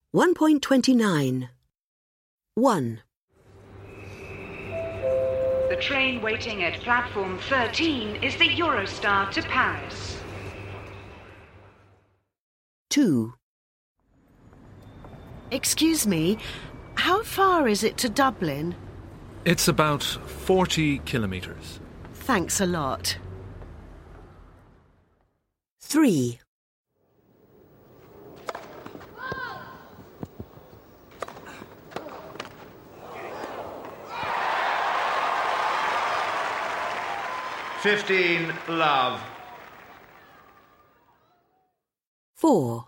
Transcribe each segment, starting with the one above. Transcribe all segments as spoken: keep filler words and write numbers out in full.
one point two nine. one. The train waiting at platform thirteen is the Eurostar to Paris. two. Excuse me, how far is it to Dublin? It's about forty kilometres. Thanks a lot. three. Fifteen, love. four.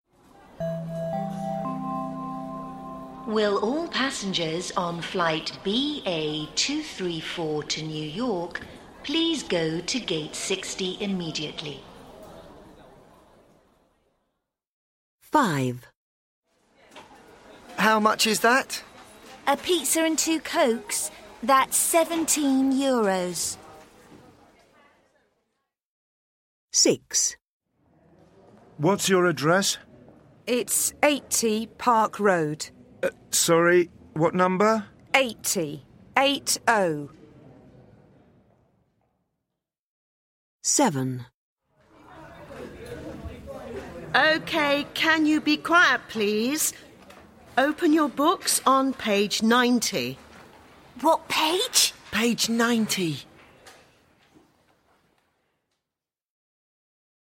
Will all passengers on flight B A two three four to New York please go to gate sixty immediately? five. How much is that? A pizza and two cokes. That's seventeen euros. six. What's your address? It's eighty Park Road. Uh, sorry, what number? eighty. eight oh. seven. OK, can you be quiet, please? Open your books on page ninety. What page? Page ninety.